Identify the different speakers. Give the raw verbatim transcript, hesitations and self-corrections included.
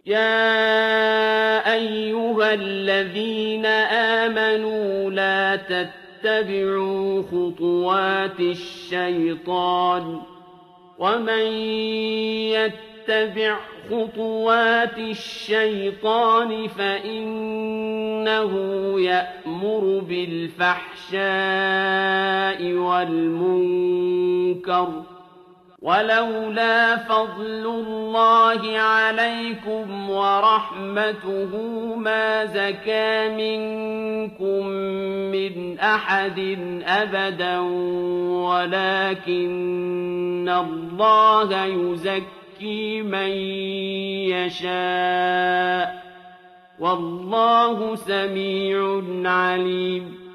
Speaker 1: يَا أَيُّهَا الَّذِينَ آمَنُوا لَا تَتَّبِعُوا خُطُوَاتِ الشَّيْطَانِ ۚ وَمَن يَتَّبِعْ خُطُوَاتِ الشَّيْطَانِ فَإِنَّهُ يَأْمُرُ بِالْفَحْشَاءِ وَالْمُنكَرِ ۚ وَلَوْلَا فَضْلُ اللَّهِ عَلَيْكُمْ وَرَحْمَتُهُ مَا زَكَىٰ مِنكُم مِّنْ أَحَدٍ أَبَدًا وَلَٰكِنَّ اللَّهَ يُزَكِّي مَن يَشَاءُ ۗ وَاللَّهُ سَمِيعٌ عَلِيمٌ